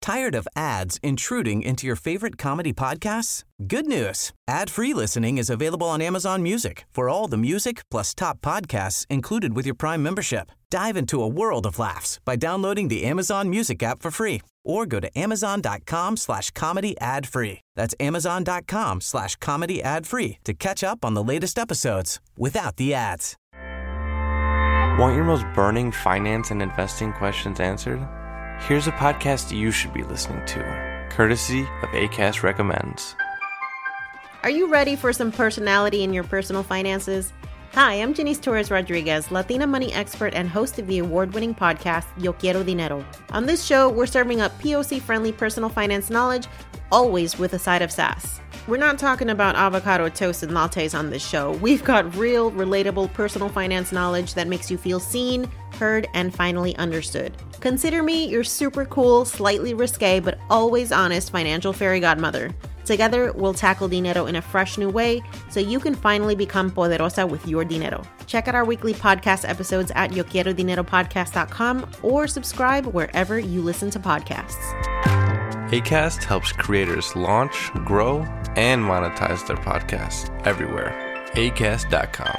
Tired of ads intruding into your favorite comedy podcasts? Good news. Ad-free listening is available on Amazon Music for all the music plus top podcasts included with your Prime membership. Dive into a world of laughs by downloading the Amazon Music app for free or go to amazon.com/comedy ad-free. That's amazon.com/comedy ad-free to catch up on the latest episodes without the ads. Want your most burning finance and investing questions answered? Here's a podcast you should be listening to, courtesy of Acast Recommends. Are you ready for some personality in your personal finances? Hi, I'm Janice Torres Rodriguez, Latina money expert and host of the award-winning podcast, Yo Quiero Dinero. On this show, we're serving up POC-friendly personal finance knowledge, always with a side of sass. We're not talking about avocado toast and lattes on this show. We've got real, relatable personal finance knowledge that makes you feel seen, heard, and finally understood. Consider me your super cool, slightly risque, but always honest financial fairy godmother. Together, we'll tackle dinero in a fresh new way so you can finally become poderosa with your dinero. Check out our weekly podcast episodes at YoQuieroDineroPodcast.com or subscribe wherever you listen to podcasts. Acast helps creators launch, grow, and monetize their podcasts everywhere. Acast.com.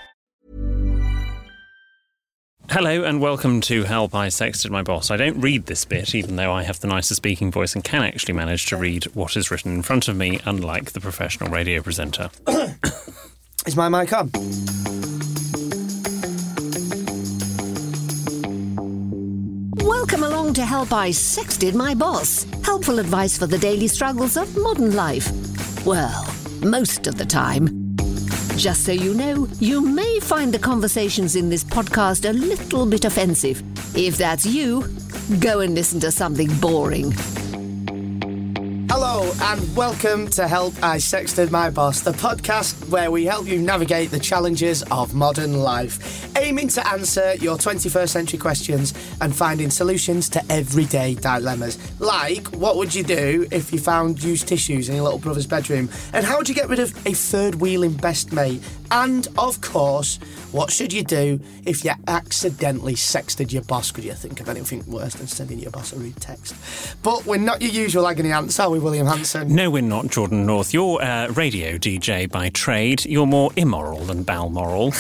Hello and welcome to Help, I Sexted My Boss. I don't read this bit, even though I have the nicest speaking voice and can actually manage to read what is written in front of me, unlike the professional radio presenter. Is my mic on? Welcome along to Help, I Sexted My Boss. Helpful advice for the daily struggles of modern life. Well, most of the time. Just so you know, you may find the conversations in this podcast a little bit offensive. If that's you, go and listen to something boring. Hello and welcome to Help, I Sexted My Boss, the podcast where we help you navigate the challenges of modern life, aiming to answer your 21st century questions and finding solutions to everyday dilemmas. Like, what would you do if you found used tissues in your little brother's bedroom? And how would you get rid of a third-wheeling best mate? And, of course, what should you do if you accidentally sexted your boss? Could you think of anything worse than sending your boss a rude text? But we're not your usual agony ants, are we, William Hanson? No, we're not, Jordan North. You're a radio DJ by trade. You're more immoral than Balmoral.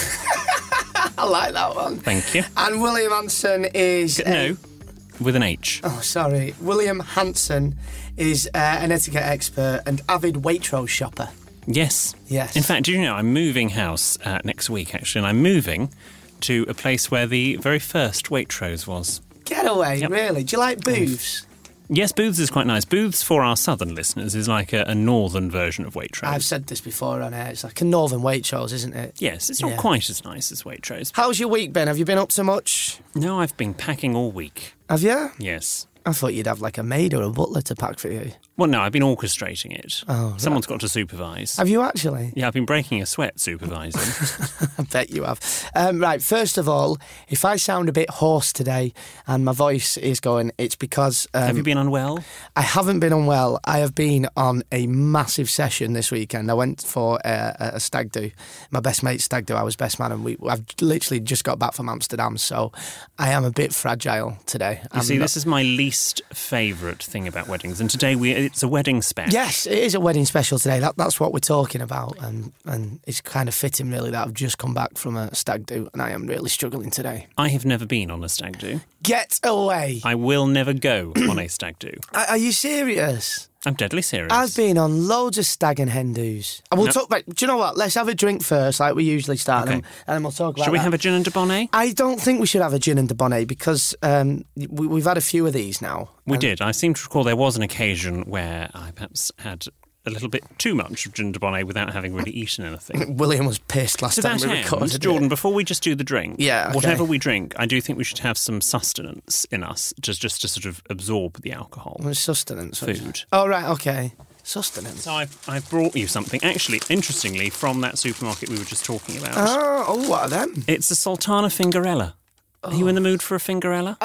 I like that one. Thank you. And William Hanson is... No, with an H. Oh, sorry. William Hanson is an etiquette expert and avid Waitrose shopper. Yes. Yes. In fact, do you know, I'm moving house next week, actually, and I'm moving to a place where the very first Waitrose was. Get away, Yep. really? Do you like Booths? Yes, Booths is quite nice. Booths, for our southern listeners, is like a northern version of Waitrose. I've said this before on air. It's like a northern Waitrose, isn't it? Yes, it's not quite as nice as Waitrose. How's your week been? Have you been up to much? No, I've been packing all week. Have you? Yes. I thought you'd have like a maid or a butler to pack for you. Well, no, I've been orchestrating it. Oh, Someone's got to supervise. Have you actually? Yeah, I've been breaking a sweat supervising. I bet you have. Right, first of all, if I sound a bit hoarse today and my voice is going, it's because... Have you been unwell? I haven't been unwell. I have been on a massive session this weekend. I went for a stag do. My best mate's stag do. I was best man and I've literally just got back from Amsterdam, so I am a bit fragile today. This is my least favourite thing about weddings, and today it's a wedding spec. Yes, it is a wedding special today. That's what we're talking about, and it's kind of fitting, really, that I've just come back from a stag do, and I am really struggling today. I have never been on a stag do. Get away! I will never go on a stag do. Are you serious? I'm deadly serious. I've been on loads of stag and hen do's. And we'll talk about... Do you know what? Let's have a drink first, like we usually start, Okay. and then we'll talk about Should we that. have a gin and debonnaire? I don't think we should have a gin and debonnaire because we've had a few of these now. We did. I seem to recall there was an occasion where I perhaps had a little bit too much of gin and debonnaire without having really eaten anything. William was pissed last To time that we end, recorded Jordan, it. before we just do the drink, Yeah, okay. whatever we drink, I do think we should have some sustenance in us, just to sort of absorb the alcohol. Sustenance. Food. Oh, right, okay. Sustenance. So I've brought you something, actually, interestingly, from that supermarket we were just talking about. Oh, what are them? It's a Sultana Fingerella. Are you in the mood for a Fingerella?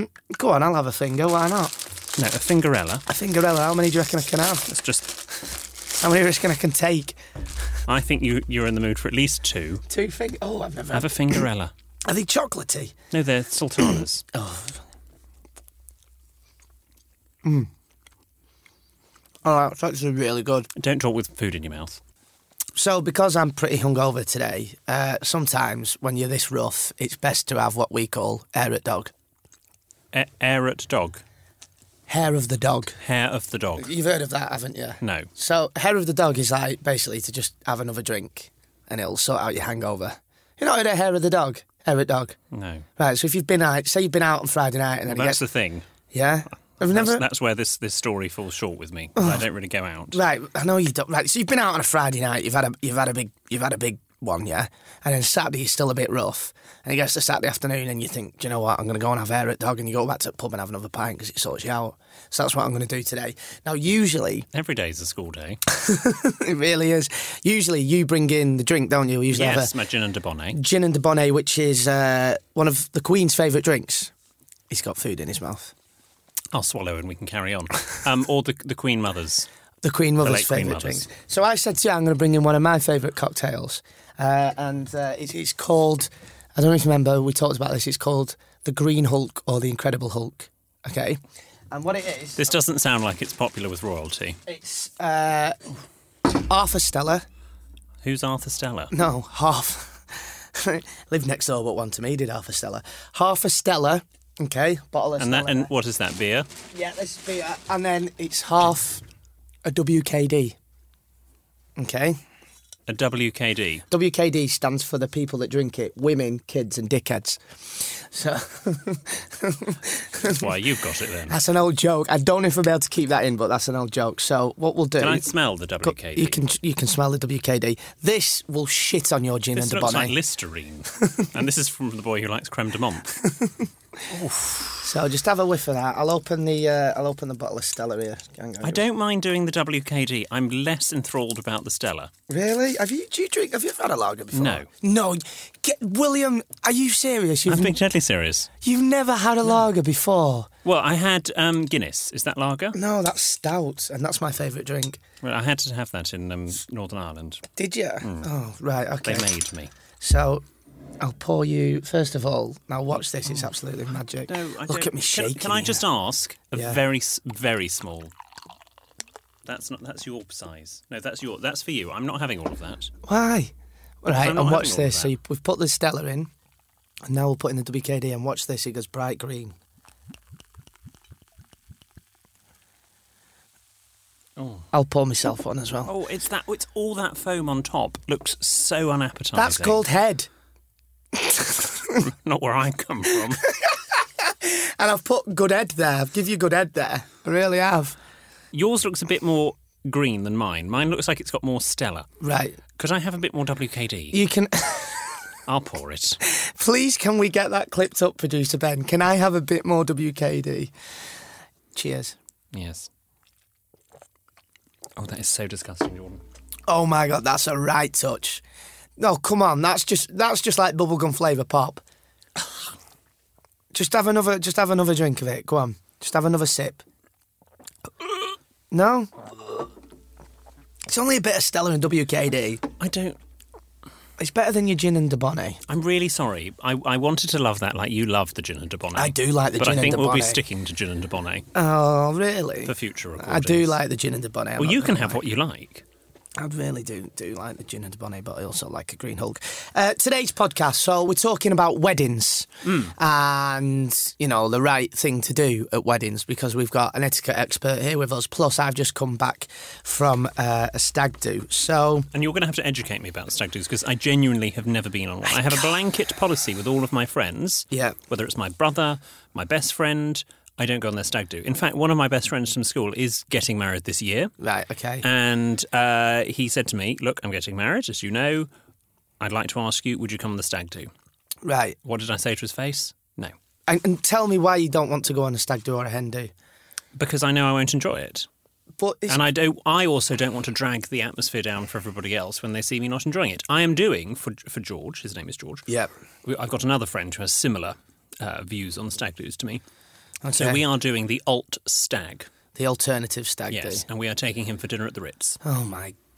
Go on, I'll have a finger, why not? No, a Fingerella. A Fingerella, how many do you reckon I can have? It's just... How many do you reckon I can take? I think you're in the mood for at least two. 2 fingers? Oh, I've never... Have a Fingerella. Are they chocolatey? No, they're Sultanas. Oh. Oh, that's actually really good. Don't talk with food in your mouth. So, because I'm pretty hungover today, sometimes when you're this rough, it's best to have what we call hair at dog. Air at dog? Hair of the dog. Hair of the dog. You've heard of that, haven't you? No. So, hair of the dog is like basically to just have another drink and it'll sort out your hangover. You know, hair of the dog? Hair at dog? No. Right, so if you've been out, say you've been out on Friday night and then That's the thing. Yeah? I've never... That's where this story falls short with me. 'Cause I don't really go out. Right, I know you don't. Right, so you've been out on a Friday night. You've had a big one, yeah. And then Saturday you're still a bit rough. And it gets to Saturday afternoon, and you think, do you know what? I'm going to go and have hair at dog, and you go back to the pub and have another pint because it sorts you out. So that's what I'm going to do today. Now, usually every day's a school day. It really is. Usually you bring in the drink, don't you? We usually have my gin and debonnaire. Gin and debonnaire, which is one of the Queen's favourite drinks. He's got food in his mouth. I'll swallow and we can carry on. Or the Queen Mother's. The Queen Mother's favourite drink. So I said to you, I'm going to bring in one of my favourite cocktails. It's called, I don't know if you remember, we talked about this, it's called the Green Hulk or the Incredible Hulk. Okay? And what it is... This doesn't sound like it's popular with royalty. It's Arthur Stella. Who's Arthur Stella? No, half. Lived next door but one to me, did Arthur Stella. Half a Stella... Okay, bottle of Stella. And what is that, beer? Yeah, this is beer. And then it's half a WKD. Okay? A WKD? WKD stands for the people that drink it. Women, kids and dickheads. So... That's why you've got it then. That's an old joke. I don't know if I'll be able to keep that in, but that's an old joke. So what we'll do... Can I smell the WKD? You can smell the WKD. This will shit on your gin and debonnaire. This looks like Listerine. And this is from the boy who likes creme de menthe. So just have a whiff of that. I'll open the bottle of Stella here. I don't mind doing the WKD. I'm less enthralled about the Stella. Really? Have you ever had a lager before? No. William, are you serious? I'm being deadly serious. You've never had a lager before? Well, I had Guinness. Is that lager? No, that's stout, and that's my favourite drink. Well, I had to have that in Northern Ireland. Did you? Oh, right, okay. They made me. So... I'll pour you, first of all, now watch this, it's absolutely magic. No, Look at me shaking. Can I just ask, Yeah. very, very small, that's your size. No, that's for you. I'm not having all of that. Why? Right, and watch this. So we've put the Stella in, and now we'll put in the WKD, and watch this, it goes bright green. Oh. I'll pour myself one as well. Oh, it's all that foam on top. Looks so unappetising. That's called head. Not where I come from. And I've put good head there. I've give you good head there. I really have. Yours looks a bit more green than mine. Mine looks like it's got more Stella. Right. Could I have a bit more WKD? You can... I'll pour it. Please, can we get that clipped up, producer Ben? Can I have a bit more WKD? Cheers. Yes. Oh, that is so disgusting, Jordan. Oh my God, that's a right touch. No, come on, that's just like bubblegum flavour pop. Just have another drink of it. Go on, just have another sip. No, it's only a bit of Stella and WKD. I don't. It's better than your gin and debonnaire. I'm really sorry. I wanted to love that like you love the gin and debonnaire. I do like the gin and debonnaire. But I think we'll be sticking to gin and debonnaire. Oh, really? For future recordings. I do like the gin and debonnaire. Well, you can have what you like. I really do like the gin and debonnaire, but I also like a Green Hulk. Today's podcast, so we're talking about weddings and, you know, the right thing to do at weddings because we've got an etiquette expert here with us. Plus, I've just come back from a stag do. So, and you're going to have to educate me about the stag do's because I genuinely have never been on one. I have a blanket policy with all of my friends. Yeah. Whether it's my brother, my best friend, I don't go on their stag do. In fact, one of my best friends from school is getting married this year. Right, okay. And he said to me, look, I'm getting married, as you know. I'd like to ask you, would you come on the stag do? Right. What did I say to his face? No. And tell me why you don't want to go on a stag do or a hen do. Because I know I won't enjoy it. But and I also don't want to drag the atmosphere down for everybody else when they see me not enjoying it. I am doing, for George, his name is George. Yeah. I've got another friend who has similar views on stag do's to me. Okay. So we are doing the alt stag. The alternative stag do. Yes, and we are taking him for dinner at the Ritz. Oh, my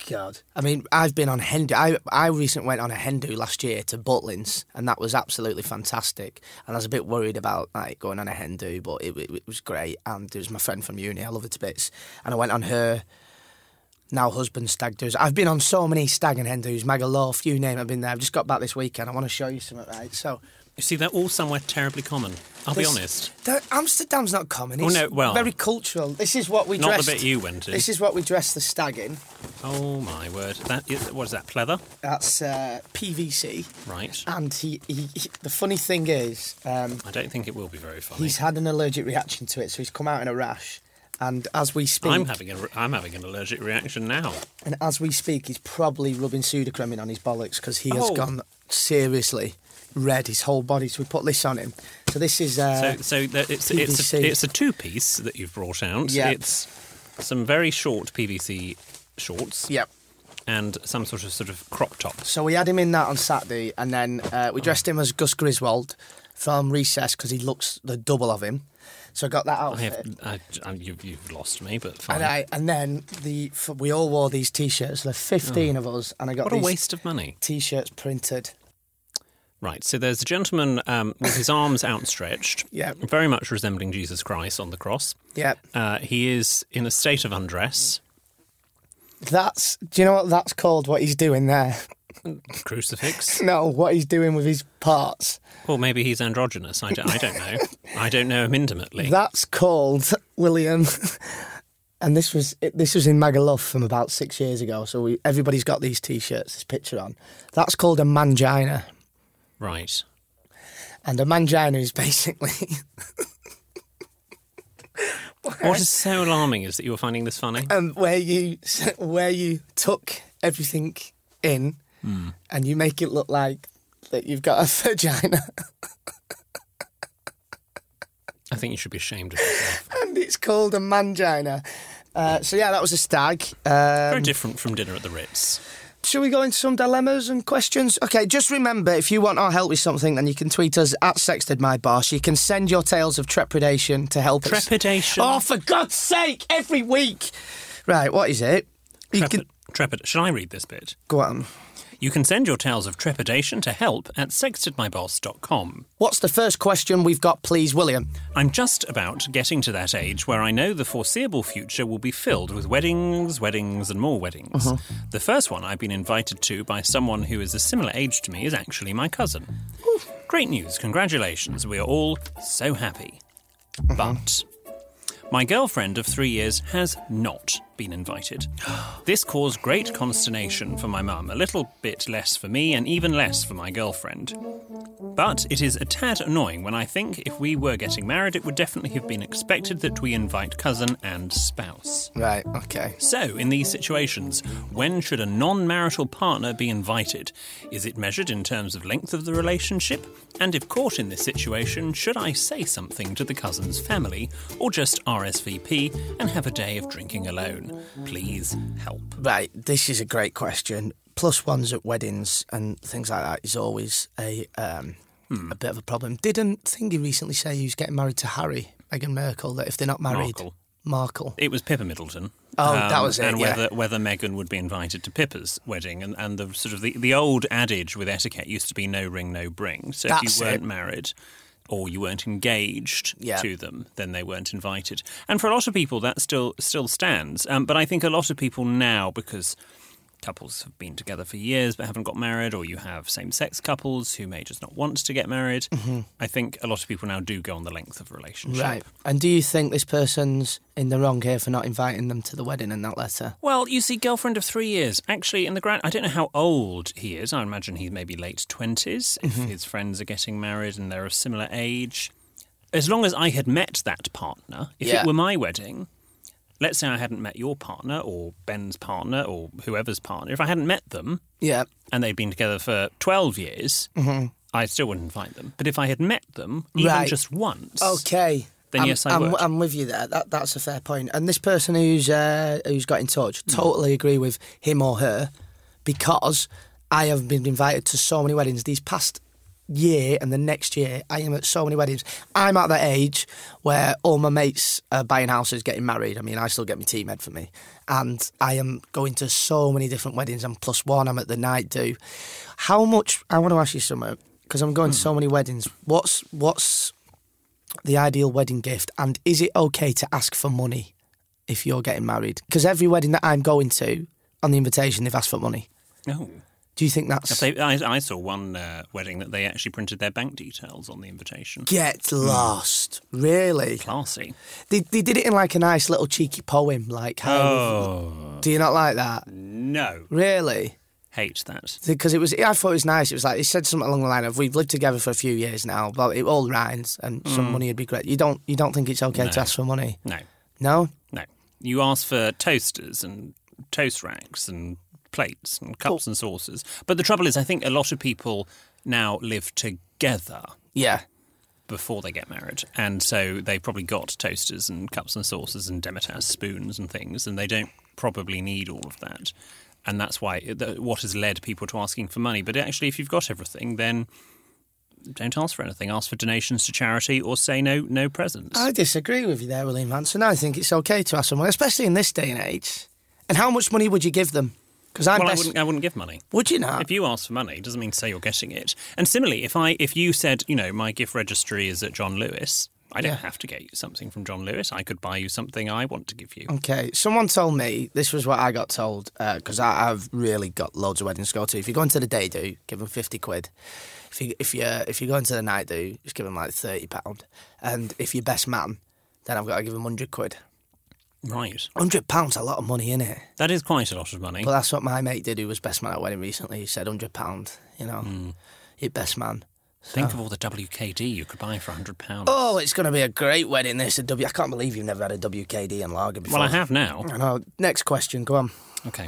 God. I mean, I've been on hen do. I recently went on a hen do last year to Butlins, and that was absolutely fantastic. And I was a bit worried about going on a hen do, but it was great. And it was my friend from uni. I love her to bits. And I went on her now husband stag do's. I've been on so many stag and hen do's, Magaluf, you name it, I've been there. I've just got back this weekend. I want to show you something, right? So, You see, they're all somewhere terribly common. I'll be honest. Amsterdam's not common. It's very cultural. This is what we Not dressed. the bit you went to. This is what we dressed the stag in. Oh, my word. What is that, pleather? That's PVC. Right. And he the funny thing is... I don't think it will be very funny. He's had an allergic reaction to it, so he's come out in a rash. And as we speak... I'm having an allergic reaction now. And as we speak, he's probably rubbing Sudocrem on his bollocks because he has gone seriously red, his whole body. So we put this on him. So this is it's a two-piece that you've brought out. Yep. It's some very short PVC shorts. Yep. And some sort of crop top. So we had him in that on Saturday, and then we dressed him as Gus Griswold from Recess because he looks the double of him. So I got that outfit. You've lost me, but fine. And then we all wore these T-shirts. There are 15 of us, and I got what a waste of money. T-shirts printed. Right, so there's a gentleman with his arms outstretched, very much resembling Jesus Christ on the cross. Yeah. He is in a state of undress. Do you know what that's called, what he's doing there? Crucifix? No, what he's doing with his parts. Well, maybe he's androgynous. I don't know. I don't know him intimately. That's called, William, and this was in Magaluf from about 6 years ago, so everybody's got these T-shirts, this picture on. That's called a mangina. Right. And a mangina is basically... What is so alarming is that you were finding this funny. Where you tuck everything in and you make it look like that you've got a vagina. I think you should be ashamed of yourself. And it's called a mangina. So yeah, that was a stag. Very different from dinner at the Ritz. Shall we go into some dilemmas and questions? Okay, just remember, if you want our help with something, then you can tweet us at SextedMyBoss. You can send your tales of trepidation to help us. Trepidation? Oh, for God's sake, every week. Right, what is it? Shall I read this bit? Go on. You can send your tales of trepidation to help at sextedmyboss.com. What's the first question we've got, please, William? I'm just about getting to that age where I know the foreseeable future will be filled with weddings, and more weddings. The first one I've been invited to by someone who is a similar age to me is actually my cousin. Great news, congratulations, we are all so happy. But my girlfriend of 3 years has not been invited. This caused great consternation for my mum, a little bit less for me and even less for my girlfriend. But it is a tad annoying when I think if we were getting married, it would definitely have been expected that we invite cousin and spouse. Right, okay. So, in these situations, when should a non-marital partner be invited? Is it measured in terms of length of the relationship? And if caught in this situation, should I say something to the cousin's family, or just RSVP and have a day of drinking alone? Please help. Right, this is a great question. Plus ones at weddings and things like that is always a bit of a problem. Didn't Thingy recently say he was getting married to Harry, Meghan Markle, that if they're not married... Markle. It was Pippa Middleton. Oh, that was it, and whether Meghan would be invited to Pippa's wedding. And the sort of the old adage with etiquette used to be no ring, no bring. So if you weren't married or you weren't engaged to them, then they weren't invited. And for a lot of people, that still stands. But I think a lot of people now, because couples have been together for years but haven't got married, or you have same-sex couples who may just not want to get married, I think a lot of people now do go on the length of a relationship. Right. And do you think this person's in the wrong here for not inviting them to the wedding in that letter? Well, you see, girlfriend of 3 years. Actually, in the I don't know how old he is. I imagine he's maybe late 20s if his friends are getting married and they're of similar age. As long as I had met that partner, if it were my wedding... Let's say I hadn't met your partner or Ben's partner or whoever's partner. If I hadn't met them and they'd been together for 12 years, I still wouldn't invite them. But if I had met them, even just once, then yes, I would. I'm with you there. That's a fair point. And this person who's got in touch, totally agree with him or her, because I have been invited to so many weddings these past year and the next year, I am at so many weddings. I'm at that age where all my mates are buying houses, getting married. I mean, I still get my team head for me. And I am going to so many different weddings. I'm +1, I'm at the night do. How much, I want to ask you something, because I'm going to so many weddings. What's the ideal wedding gift? And is it okay to ask for money if you're getting married? Because every wedding that I'm going to, on the invitation, they've asked for money. Oh. Do you think that's... I saw one wedding that they actually printed their bank details on the invitation. Get lost. Really? Classy. They did it in like a nice little cheeky poem, like... Do you not like that? No. Really? Hate that. Because I thought it was nice. It was like, he said something along the line of, we've lived together for a few years now, but it all rhymes and some money would be great. You don't think it's okay to ask for money? No. No? No. You ask for toasters and toast racks and plates and cups and saucers. But the trouble is, I think a lot of people now live together. Yeah. Before they get married. And so they've probably got toasters and cups and saucers and Demetas spoons and things, and they don't probably need all of that. And that's why what has led people to asking for money. But actually, if you've got everything, then don't ask for anything. Ask for donations to charity or say no presents. I disagree with you there, William Manson. I think it's okay to ask for money, especially in this day and age. And how much money would you give them? I wouldn't give money. Would you not? If you ask for money, it doesn't mean to say you're getting it. And similarly, if you said, my gift registry is at John Lewis, I don't have to get you something from John Lewis. I could buy you something I want to give you. Okay, someone told me, this was what I got told, because I've really got loads of weddings to go to. If you go into the day do, give them 50 quid. If you go into the night do, just give them like £30. And if you're best man, then I've got to give them 100 quid. Right. £100's a lot of money, isn't it? That is quite a lot of money. But that's what my mate did, who was best man at a wedding recently. He said £100, you're best man. So. Think of all the WKD you could buy for £100. Oh, it's going to be a great wedding, this. I can't believe you've never had a WKD and lager before. Well, I have now. I know. Next question, go on. Okay.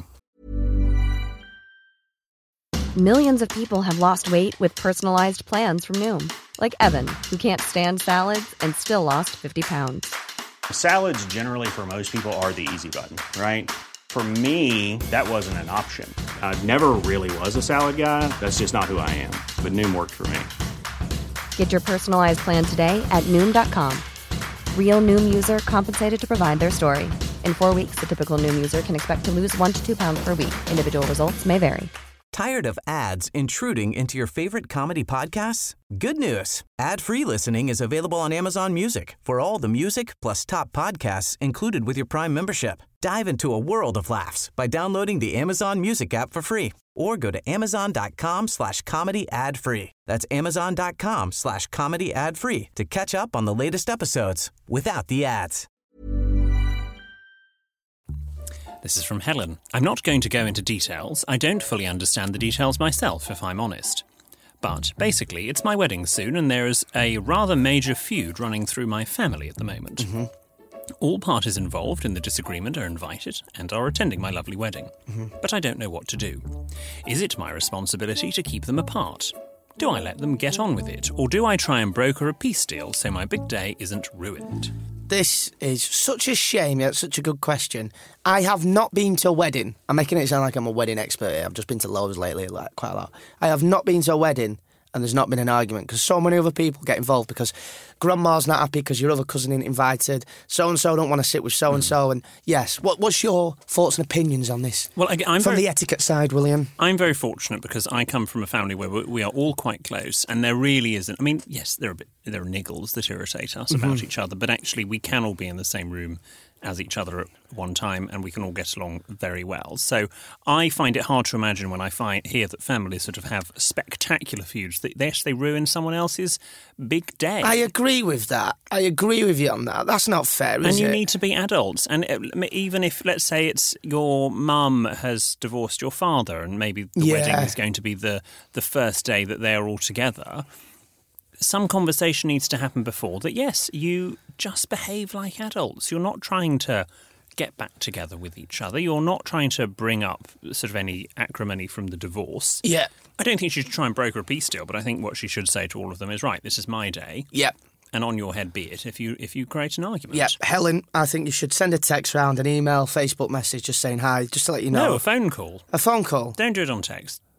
Millions of people have lost weight with personalized plans from Noom. Like Evan, who can't stand salads and still lost 50 pounds. Salads generally for most people are the easy button, right? For me, that wasn't an option. I never really was a salad guy. That's just not who I am. But Noom worked for me. Get your personalized plan today at Noom.com. Real Noom user compensated to provide their story. In 4 weeks, the typical Noom user can expect to lose 1 to 2 pounds per week. Individual results may vary. Tired of ads intruding into your favorite comedy podcasts? Good news. Ad-free listening is available on Amazon Music for all the music plus top podcasts included with your Prime membership. Dive into a world of laughs by downloading the Amazon Music app for free or go to amazon.com/comedy ad-free. That's amazon.com/comedy ad-free to catch up on the latest episodes without the ads. This is from Helen. I'm not going to go into details. I don't fully understand the details myself, if I'm honest. But basically, it's my wedding soon, and there is a rather major feud running through my family at the moment. Mm-hmm. All parties involved in the disagreement are invited and are attending my lovely wedding. Mm-hmm. But I don't know what to do. Is it my responsibility to keep them apart? Do I let them get on with it, or do I try and broker a peace deal so my big day isn't ruined? This is such a shame. It's such a good question. I have not been to a wedding. I'm making it sound like I'm a wedding expert here. I've just been to loads lately, like quite a lot. I have not been to a wedding and there's not been an argument because so many other people get involved because grandma's not happy because your other cousin isn't invited. So-and-so don't want to sit with so-and-so. And yes, what's your thoughts and opinions on this? Well, I'm from the etiquette side, William. I'm very fortunate because I come from a family where we are all quite close and there really isn't. I mean, yes, there are niggles that irritate us about each other, but actually we can all be in the same room as each other at one time and we can all get along very well. So I find it hard to imagine when I hear that families sort of have spectacular feuds that they ruin someone else's big day. I agree with that. I agree with you on that. That's not fair, is it? And you need to be adults. And even if, let's say, it's your mum has divorced your father and maybe the wedding is going to be the first day that they're all together, some conversation needs to happen before that, yes, you just behave like adults. You're not trying to get back together with each other. You're not trying to bring up sort of any acrimony from the divorce. Yeah. I don't think she should try and broker a peace deal, but I think what she should say to all of them is, right, this is my day. Yep. And on your head be it if you create an argument. Yeah, Helen, I think you should send a text round, an email, Facebook message just saying hi, just to let you know. No, a phone call. A phone call? Don't do it on text.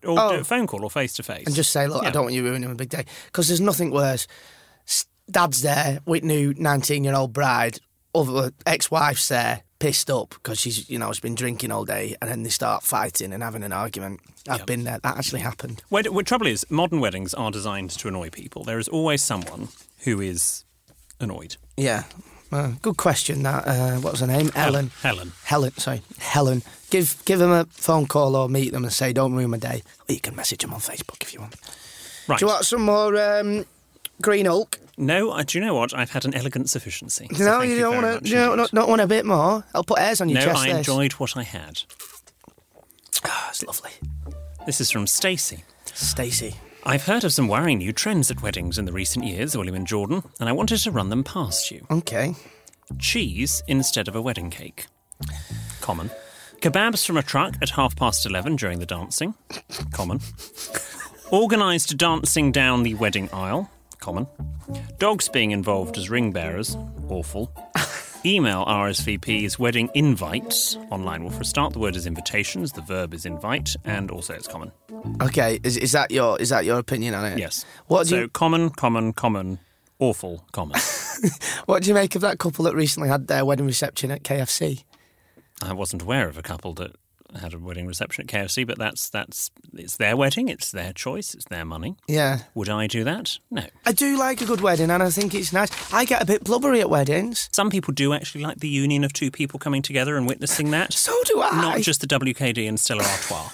or do a phone call or face-to-face. And just say, look, I don't want you ruining my big day. Because there's nothing worse. Dad's there with new 19-year-old bride, other ex-wife's there, pissed up because she's, has been drinking all day, and then they start fighting and having an argument. I've been there. That actually happened. The trouble is, modern weddings are designed to annoy people. There is always someone who is annoyed. Yeah. Good question, that. What was her name? Helen. Helen. Give them a phone call or meet them and say, don't ruin my day. Or you can message them on Facebook if you want. Right. Do you want some more Green Hulk? No, do you know what? I've had an elegant sufficiency. So no, you don't want to. Don't want a bit more. I'll put hairs on your chest. No, I enjoyed what I had. It's lovely. This is from Stacey. Stacey. I've heard of some worrying new trends at weddings in the recent years, William and Jordan, and I wanted to run them past you. Okay. Cheese instead of a wedding cake. Common. Kebabs from a truck at 11:30 during the dancing. Common. Organised dancing down the wedding aisle. Common. Dogs being involved as ring bearers. Awful. Email RSVPs wedding invites. Online will for a start. The word is invitations. The verb is invite, and also it's common. Okay, is that your opinion on it? Yes. Common, awful, common. What do you make of that couple that recently had their wedding reception at KFC? I wasn't aware of a couple that had a wedding reception at KFC, but that's it's their wedding, it's their choice, it's their money. Yeah. Would I do that? No. I do like a good wedding, and I think it's nice. I get a bit blubbery at weddings. Some people do actually like the union of two people coming together and witnessing that. So do I. Not just the WKD and Stella Artois.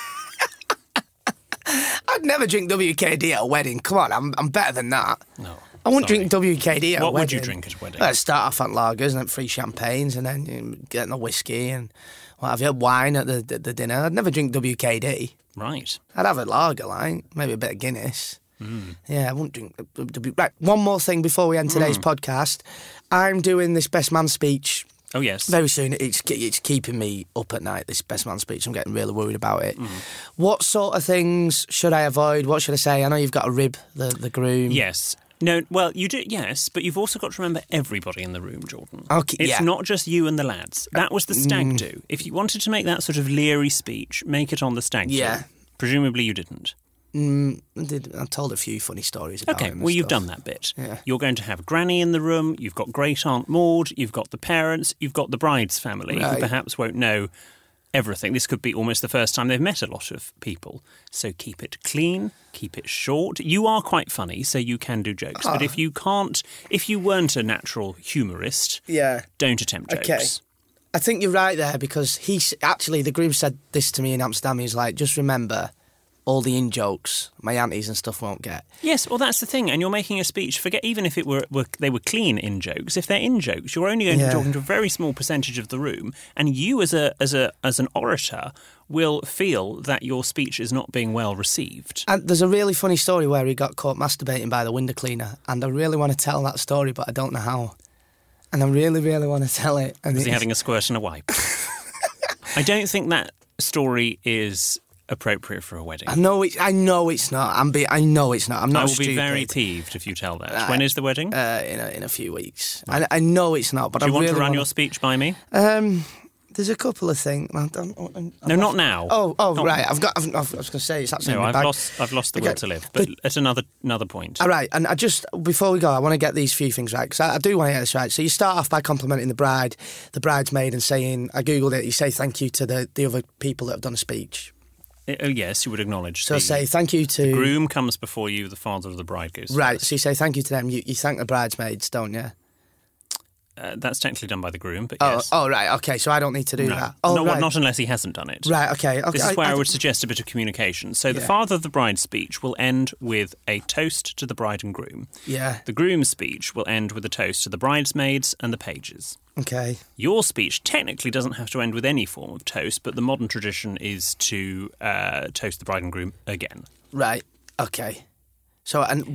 I'd never drink WKD at a wedding. Come on, I'm better than that. No. I wouldn't drink WKD at a wedding. What would you drink at a wedding? I'd start off on lagers and then 3 champagnes and then getting a whiskey and what have you, wine at the dinner. I'd never drink WKD. Right. I'd have a lager, maybe a bit of Guinness. Yeah, I wouldn't drink. Right, one more thing before we end today's podcast. I'm doing this best man speech. Oh, yes. Very soon. It's keeping me up at night, this best man speech. I'm getting really worried about it. What sort of things should I avoid? What should I say? I know you've got to rib the groom. Yes. No, well, you do, yes, but you've also got to remember everybody in the room, Jordan. Okay, it's not just you and the lads. That was the stag do. If you wanted to make that sort of leery speech, make it on the stag do. Yeah. Presumably you didn't. I told a few funny stories about Okay, him. well, you've done that bit. Yeah. You're going to have Granny in the room, you've got Great Aunt Maud, you've got the parents, you've got the bride's family, who perhaps won't know everything. This could be almost the first time they've met a lot of people. So keep it clean, keep it short. You are quite funny, so you can do jokes. But if you weren't a natural humorist, don't attempt jokes. Okay. I think you're right there, because the groom said this to me in Amsterdam. He's like, just remember, all the in-jokes my aunties and stuff won't get. Yes, well, that's the thing. And you're making a speech, forget even if they were clean in-jokes. If they're in-jokes, you're only going to be talking to a very small percentage of the room. And you, as an orator, will feel that your speech is not being well received. And there's a really funny story where he got caught masturbating by the window cleaner. And I really want to tell that story, but I don't know how. And I really, really want to tell it. And is he having a squirt and a wipe? I don't think that story is appropriate for a wedding. I know it's not. I know it's not. I'm not stupid. I will be very peeved if you tell that. When is the wedding? In a few weeks. I know it's not, but do you want to run your speech by me? There's a couple of things. Not now. Right. I was going to say it's absolutely. No, I've lost the will to live. But at another point. All right, and before we go, I want to get these few things right, because I do want to get this right. So you start off by complimenting the bridesmaid, and saying, I googled it. You say thank you to the other people that have done a speech. Yes, you would acknowledge. So say thank you to... The groom comes before you, the father of the bride goes right, first. so you say thank you to them. You thank the bridesmaids, don't you? That's technically done by the groom, but yes. Oh, right, okay, so I don't need to do that. Not unless he hasn't done it. Right, okay. This is where I would suggest a bit of communication. So the father of the bride's speech will end with a toast to the bride and groom. Yeah. The groom's speech will end with a toast to the bridesmaids and the pages. Okay. Your speech technically doesn't have to end with any form of toast, but the modern tradition is to toast the bride and groom again. Right, okay. So, and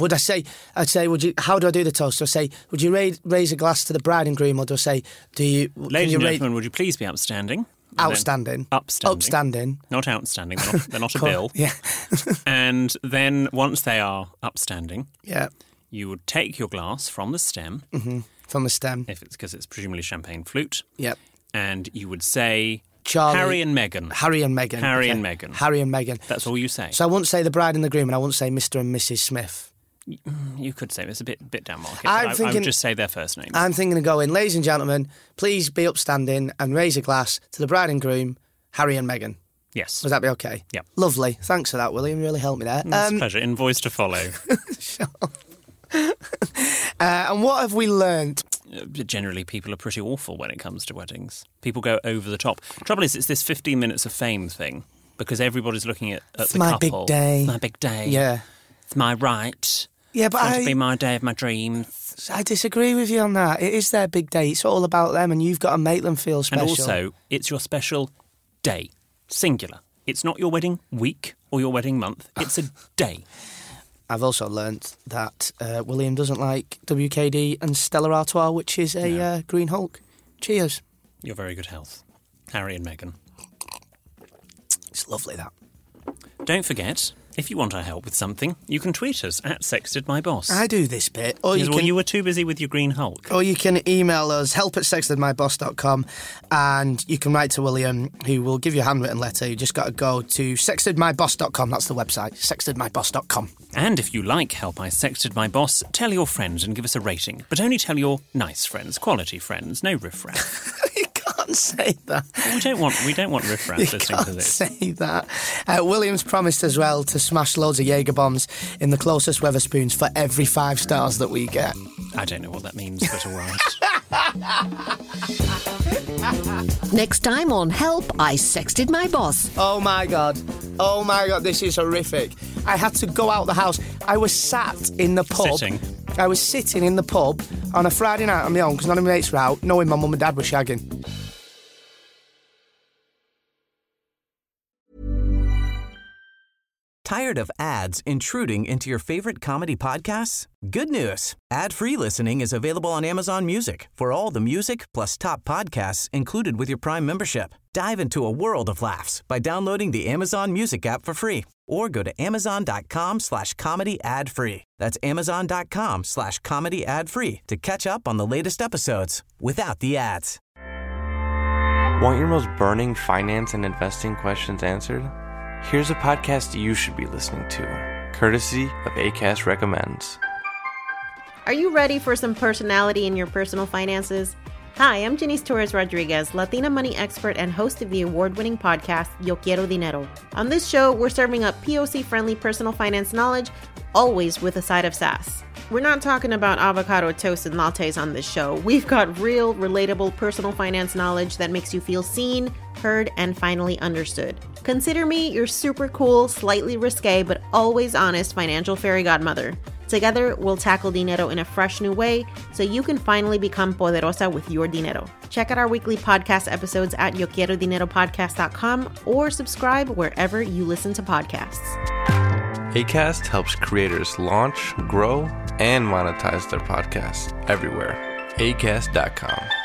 how do I do the toast? Do I say, would you raise a glass to the bride and groom, or do I say, ladies and gentlemen, would you please be upstanding? Outstanding. Upstanding. Not outstanding. They're not a bill. Yeah. And then once they are upstanding, you would take your glass from the stem. Mm-hmm. From the stem. Because it's presumably champagne flute. Yep. And you would say, Charlie. Harry and Meghan. Harry and Meghan. Harry and Meghan. Harry and Meghan. That's all you say. So I wouldn't say the bride and the groom, and I wouldn't say Mr. and Mrs. Smith. You could say it's a bit down market. I would just say their first names. I'm thinking of going, ladies and gentlemen, please be upstanding and raise a glass to the bride and groom, Harry and Meghan. Yes. Would that be okay? Yeah. Lovely. Thanks for that, William. You really helped me there. It's a pleasure. Invoice to follow. Sure. And what have we learned? Generally, people are pretty awful when it comes to weddings. People go over the top. Trouble is, it's this 15 minutes of fame thing, because everybody's looking at the couple. Big day. It's my big day. Yeah. It's my right. Yeah, but it's going to be my day of my dreams. I disagree with you on that. It is their big day. It's all about them, and you've got to make them feel special. And also, it's your special day. Singular. It's not your wedding week or your wedding month. It's a day. I've also learnt that William doesn't like WKD and Stella Artois, which is a Green Hulk. Cheers. Your very good health. Harry and Meghan. It's lovely, that. Don't forget, if you want our help with something, you can tweet us at SextedMyBoss. I do this bit. Or you were too busy with your Green Hulk. Or you can email us, help@sextedmyboss.com, and you can write to William, who will give you a handwritten letter. You just got to go to sextedmyboss.com. That's the website, sextedmyboss.com. And if you like Help I Sexted My Boss, tell your friends and give us a rating. But only tell your nice friends, quality friends, no riffraff. You can't say that. We don't want riffraff listening to this. You can't say that. William's promised as well to smash loads of Jaeger bombs in the closest Wetherspoons for every 5 stars that we get. I don't know what that means, but all right. Next time on Help, I Sexted My Boss. Oh my God, this is horrific. I had to go out the house. I was sat in the pub. I was sitting in the pub on a Friday night on my own because none of my mates were out, knowing my mum and dad were shagging. Tired of ads intruding into your favorite comedy podcasts? Good news. Ad-free listening is available on Amazon Music for all the music plus top podcasts included with your Prime membership. Dive into a world of laughs by downloading the Amazon Music app for free or go to amazon.com/comedy ad-free. That's amazon.com/comedy ad-free to catch up on the latest episodes without the ads. Want your most burning finance and investing questions answered? Here's a podcast you should be listening to, courtesy of Acast Recommends. Are you ready for some personality in your personal finances? Hi, I'm Janice Torres Rodriguez, Latina money expert and host of the award-winning podcast, Yo Quiero Dinero. On this show, we're serving up POC-friendly personal finance knowledge, always with a side of sass. We're not talking about avocado toast and lattes on this show. We've got real, relatable personal finance knowledge that makes you feel seen, heard, and finally understood. Consider me your super cool, slightly risque, but always honest financial fairy godmother. Together, we'll tackle dinero in a fresh new way so you can finally become poderosa with your dinero. Check out our weekly podcast episodes at YoQuieroDineroPodcast.com or subscribe wherever you listen to podcasts. Acast helps creators launch, grow, and monetize their podcasts everywhere. Acast.com.